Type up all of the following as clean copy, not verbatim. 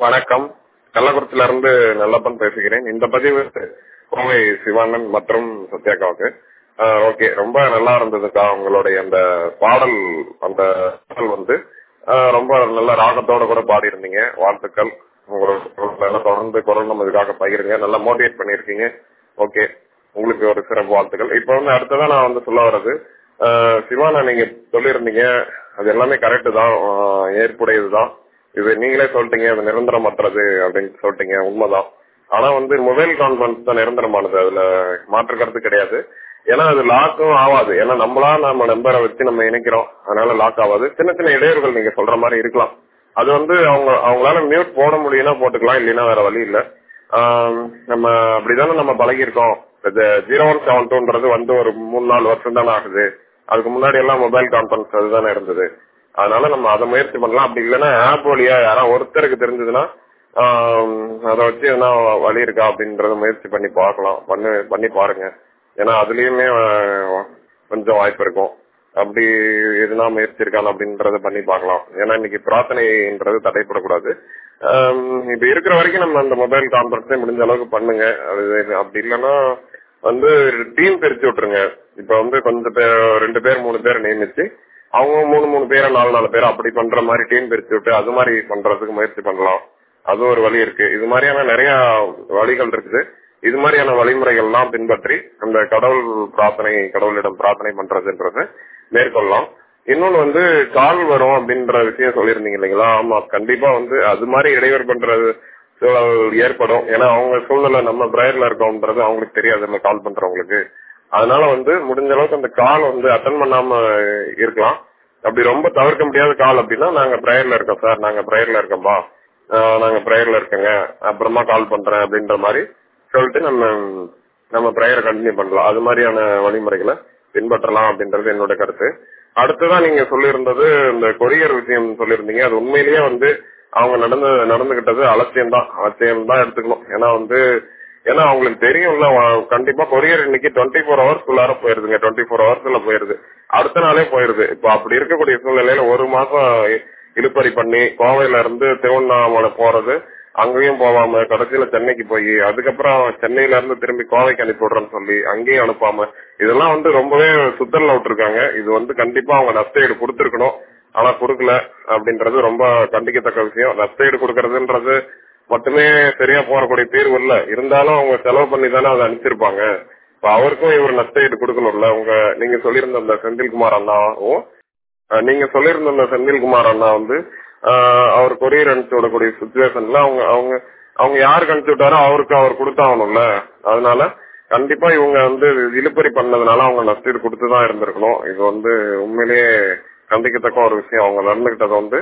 வணக்கம். கள்ளக்குறிச்சியில இருந்து நல்லப்பன் பேசுகிறேன். இந்த பதிவு கோவை சிவானந்த் மற்றும் சத்யாக்காவுக்கு. ஓகே, ரொம்ப நல்லா இருந்ததுக்கா. உங்களுடைய அந்த பாடல் வந்து ரொம்ப நல்ல ராகத்தோட கூட பாடி இருந்தீங்க. வாழ்த்துக்கள். உங்களோட தொடர்ந்து குரல் நம்ம இதுக்காக பகிருங்க. நல்லா மோட்டிவேட் பண்ணிருக்கீங்க. ஓகே, உங்களுக்கு ஒரு சிறப்பு வாழ்த்துக்கள். இப்ப வந்து அடுத்ததான் நான் வந்து சொல்ல வர்றது, சிவானா நீங்க சொல்லியிருந்தீங்க, அது எல்லாமே கரெக்டு தான், ஏற்புடையதுதான். இது நீங்களே சொல்லிட்டீங்க, அது நிரந்தரமற்றது அப்படின்னு சொல்லிட்டீங்க. உண்மைதான். ஆனா வந்து மொபைல் கான்ஃபரன்ஸ் தான் நிரந்தரமானது, அதுல மாற்று கருத்து கிடையாது. ஏன்னா அது லாக்கும் ஆகாது. ஏன்னா நம்ம நம்பரை வச்சு நம்ம இணைக்கிறோம், அதனால லாக் ஆகாது. சின்ன சின்ன இடையூறுகள் நீங்க சொல்ற மாதிரி இருக்கலாம். அது வந்து அவங்களால மியூட் போட முடியும்னா போட்டுக்கலாம், இல்லைன்னா வேற வழி இல்ல. நம்ம அப்படிதானே நம்ம பழகி இருக்கோம். 0172 வந்து ஒரு 3-4 வருஷம் தானே ஆகுது. அதுக்கு முன்னாடி எல்லாம் மொபைல் கான்ஃபரன்ஸ் அதுதானே இருந்தது. அதனால நம்ம அதை முயற்சி பண்ணலாம். அப்படி இல்லைன்னா ஆப் வழியா யாராவது ஒருத்தருக்கு தெரிஞ்சதுன்னா அதை வச்சு எதனா வழி இருக்கா அப்படின்றத முயற்சி பண்ணி பார்க்கலாம். பண்ணி பாருங்க. ஏன்னா அதுலயுமே கொஞ்சம் வாய்ப்பு இருக்கும். அப்படி எதுனா முயற்சி இருக்காது அப்படின்றத பண்ணி பார்க்கலாம். ஏன்னா இன்னைக்கு பிரார்த்தனைன்றது தடைப்படக்கூடாது. இப்ப இருக்கிற வரைக்கும் நம்ம அந்த மொபைல் கான்ஃபரன்ஸே முடிஞ்ச அளவுக்கு பண்ணுங்க. அது அப்படி இல்லைன்னா வந்து டீம் பிரிச்சு விட்டுருங்க. இப்ப வந்து கொஞ்சம் 2 பேர் 3 பேர் நியமிச்சு அவங்க 3 பேரை 4 பேரை அப்படி பண்ற மாதிரி டீம் பிரிச்சு விட்டு அது மாதிரி பண்றதுக்கு முயற்சி பண்ணலாம். அது ஒரு வழி இருக்கு. இது மாதிரியான நிறைய வழிகள் இருக்குது. இது மாதிரியான வழிமுறைகள் எல்லாம் பின்பற்றி அந்த கடவுளிடம் பிரார்த்தனை பண்றதுன்றத மேற்கொள்ளலாம். இன்னொன்னு வந்து கால் வரும் அப்படின்ற விஷயம் சொல்லியிருந்தீங்க இல்லைங்களா? ஆமா, கண்டிப்பா வந்து அது மாதிரி இடையூறு பண்றது சூழல் ஏற்படும். ஏன்னா அவங்க சூழ்நிலை நம்ம பிரேயர்ல இருக்கோம்ன்றது அவங்களுக்கு தெரியாது, நம்ம கால் பண்றவங்களுக்கு. அதனால வந்து முடிஞ்ச அளவுக்கு அந்த கால் வந்து அட்டன் பண்ணாம இருக்கலாம். அப்படி ரொம்ப தவிர்க்க முடியாத கால் அப்படின்னா, நாங்க பிரேயர்ல இருக்கோம் சார், நாங்க பிரேயர்ல இருக்கோம்பா, நாங்க பிரேயர்ல இருக்கோங்க, அப்புறமா கால் பண்றேன் அப்படின்ற மாதிரி சொல்லிட்டு நம்ம பிரேயரை கண்டினியூ பண்ணலாம். அது மாதிரியான வழிமுறைகளை பின்பற்றலாம் அப்படின்றது என்னோட கருத்து. அடுத்ததான் நீங்க சொல்லியிருந்தது இந்த கொரியர் விஷயம் சொல்லியிருந்தீங்க. அது உண்மையிலேயே வந்து அவங்க நடந்துகிட்டது அலட்சியம் தான் எடுத்துக்கணும். ஏன்னா அவங்களுக்கு தெரியும்ல, கண்டிப்பா கொரியர் இன்னைக்கு 24 ஹவர்ஸ்க்குள்ளார போயிருதுங்க. 24 ஹவர்ஸ்ல போயிருது, அடுத்த நாளே போயிருது. இப்ப அப்படி இருக்கக்கூடிய சூழ்நிலையில 1 மாசம் இழுப்பறி பண்ணி கோவையில இருந்து திருவண்ணாமலை போறது, அங்கேயும் போவாம கடைசியில சென்னைக்கு போய் அதுக்கப்புறம் சென்னையில இருந்து திரும்பி கோவைக்கு அனுப்பி விடுறேன்னு சொல்லி அங்கேயும் அனுப்பாம இதெல்லாம் வந்து ரொம்பவே சுத்தல்ல விட்டுருக்காங்க. இது வந்து கண்டிப்பா அவங்க நஷ்டஈடு கொடுத்திருக்கணும். ஆனா கொடுக்கல அப்படின்றது ரொம்ப கண்டிக்கத்தக்க விஷயம். நஷ்டஈடு கொடுக்கறதுன்றது மட்டுமே சரியா போறக்கூடிய தீர்வு இல்ல. இருந்தாலும் அவங்க செலவு பண்ணி தானே அதை அனுப்பிச்சிருப்பாங்க. இப்ப அவருக்கும் இவர் நஷ்டஈடு கொடுக்கணும்ல. நீங்க சொல்லியிருந்த அந்த செந்தில்குமார் அண்ணா வந்து அவர் கொரியர் அனுப்பிச்சு விடக்கூடிய சுச்சுவேஷன்ல அவங்க யாருக்கு அனுப்பிச்சு விட்டாரோ அவருக்கு அவர் கொடுத்தாகணும்ல. அதனால கண்டிப்பா இவங்க வந்து இழுப்பறி பண்ணதுனால அவங்க நஷ்டஈடு கொடுத்துதான் இருந்திருக்கணும். இது வந்து உண்மையிலேயே கண்டிக்கத்தக்க ஒரு விஷயம். அவங்க நடந்துகிட்டது வந்து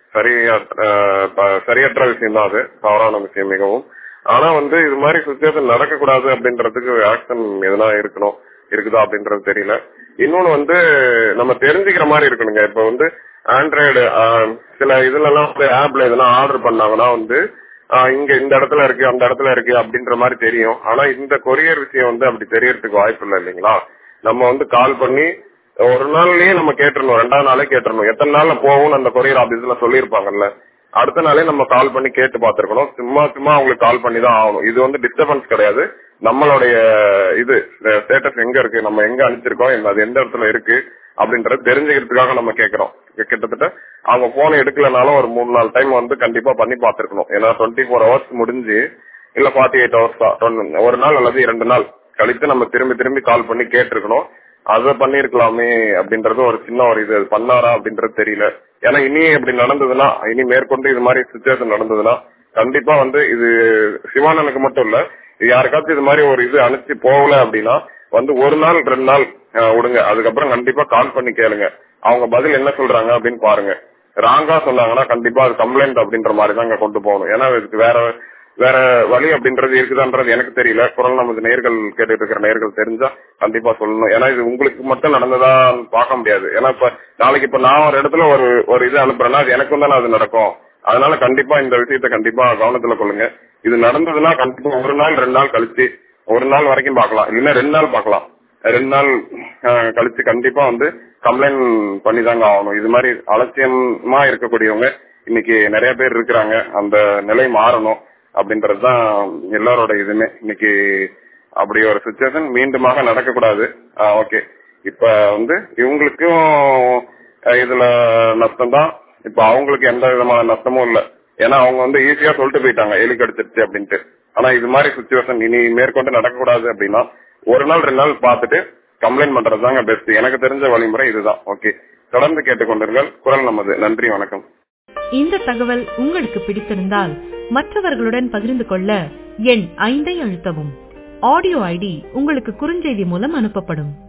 சரியற்ற விஷயம் தான், அது தவறான விஷயம் மிகவும். ஆனா வந்து இது மாதிரி சுச்சுவேஷன் நடக்கக்கூடாது அப்படின்றதுக்கு ஆக்ஷன் எதனா இருக்குதா அப்படின்றது தெரியல. இன்னொன்னு வந்து நம்ம தெரிஞ்சுக்கிற மாதிரி இருக்கணுங்க. இப்ப வந்து ஆண்ட்ராய்டு சில இதுல எல்லாம் ஆப்ல எதனா ஆர்டர் பண்ணாங்கன்னா வந்து இங்க இந்த இடத்துல இருக்கு அந்த இடத்துல இருக்கு அப்படின்ற மாதிரி தெரியும். ஆனா இந்த கொரியர் விஷயம் வந்து அப்படி தெரியறதுக்கு வாய்ப்பு இல்லை இல்லைங்களா? நம்ம வந்து கால் பண்ணி ஒரு நாள்லயே நம்ம கேட்டுறணும், 2வது நாளே கேட்டுறணும். எத்தனை நாள்ல போகும்னு அந்த கொரியர் ஆபீஸ்ல சொல்லியிருப்பாங்கல்ல, அடுத்த நாளே நம்ம கால் பண்ணி கேட்டு பாத்துருக்கணும். சும்மா அவங்களுக்கு கால் பண்ணி தான் ஆகணும். இது வந்து டிஸ்டர்பன்ஸ் கிடையாது. நம்மளுடைய இது ஸ்டேட்டஸ் எங்க இருக்கு, நம்ம எங்க அனுப்பிச்சிருக்கோம், அது எந்த இடத்துல இருக்கு அப்படின்றது தெரிஞ்சுக்கிறதுக்காக நம்ம கேட்கிறோம். கிட்டத்தட்ட அவங்க போனை எடுக்கலனாலும் ஒரு 3-4 டைம் வந்து கண்டிப்பா பண்ணி பாத்துருக்கணும். ஏன்னா 24 ஹவர்ஸ் முடிஞ்சு இல்ல 48 ஹவர்ஸ் தான், ஒரு நாள் அல்லது 2 நாள் கழித்து நம்ம திரும்பி கால் பண்ணி கேட்டிருக்கணும். அதை பண்ணிருக்கலாமே அப்படின்றது ஒரு சின்ன ஒரு இது பண்ணாரா அப்படின்றது தெரியல. ஏன்னா இனி இப்படி நடந்ததுன்னா, இனி மேற்கொண்டு இது மாதிரி சுச்சுவேஷன் நடந்ததுன்னா கண்டிப்பா வந்து இது சிவானனுக்கு மட்டும் இல்ல, யாருக்காச்சும் இது மாதிரி ஒரு இது அனுப்பிச்சு போகல அப்படின்னா வந்து 1 நாள் 2 நாள் விடுங்க. அதுக்கப்புறம் கண்டிப்பா கால் பண்ணி கேளுங்க, அவங்க பதில் என்ன சொல்றாங்க அப்படின்னு பாருங்க. ராங்கா சொன்னாங்கன்னா கண்டிப்பா அது கம்ப்ளைண்ட் அப்படின்ற மாதிரி தான் கொண்டு போகணும். ஏன்னா இதுக்கு வேற வழி அப்படின்றது இருக்குதான்றது எனக்கு தெரியல. குரல் நமது நேர்கள் கேட்டுட்டு இருக்கிற நேர்கள் தெரிஞ்சா கண்டிப்பா சொல்லணும். ஏன்னா இது உங்களுக்கு மட்டும் நடந்ததான் பார்க்க முடியாது. ஏன்னா நாளைக்கு நான் ஒரு இடத்துல ஒரு இது அனுப்புறேன்னா அது எனக்கும் தானே அது நடக்கும். அதனால கண்டிப்பா இந்த விஷயத்த கண்டிப்பா கவனத்துல கொள்ளுங்க. இது நடந்ததுன்னா கண்டிப்பா 1 நாள் 2 நாள் கழிச்சு, 1 நாள் வரைக்கும் பார்க்கலாம், இல்ல 2 நாள் பார்க்கலாம். 2 நாள் கழிச்சு கண்டிப்பா வந்து கம்ப்ளைண்ட் பண்ணிதாங்க ஆகணும். இது மாதிரி அலட்சியமா இருக்கக்கூடியவங்க இன்னைக்கு நிறைய பேர் இருக்கிறாங்க. அந்த நிலை மாறணும் அப்படின்றதுதான் எல்லாரோட இதுமே. இன்னைக்கு அப்படி ஒரு சுச்சுவேஷன் மீண்டுமாக நடக்கக்கூடாது. ஓகே, இப்ப இவங்களுக்கும் இதுல நஷ்டம் தான். இப்ப அவங்களுக்கு எந்த விதமான நஷ்டமும் இல்ல. ஏன்னா அவங்க ஈஸியா சொல்லிட்டு போயிட்டாங்க எலி கடிச்சிருச்சு அப்படின்ட்டு. ஆனா இது மாதிரி சுச்சுவேஷன் இனி மேற்கொண்டு நடக்கக்கூடாது அப்படின்னா 1 நாள் 2 நாள் பார்த்துட்டு கம்ப்ளைண்ட் பண்றதுதாங்க பெஸ்ட். எனக்கு தெரிஞ்ச வழிமுறை இதுதான். ஓகே, தொடர்ந்து கேட்டுக்கொண்டிருங்கள் குரல் நமது. நன்றி, வணக்கம். இந்த தகவல் உங்களுக்கு பிடித்திருந்தால் மற்றவர்களுடன் பகிர்ந்து கொள்ள எண் 5 அழுத்தவும். ஆடியோ ஐடி உங்களுக்கு குறுஞ்செய்தி மூலம் அனுப்பப்படும்.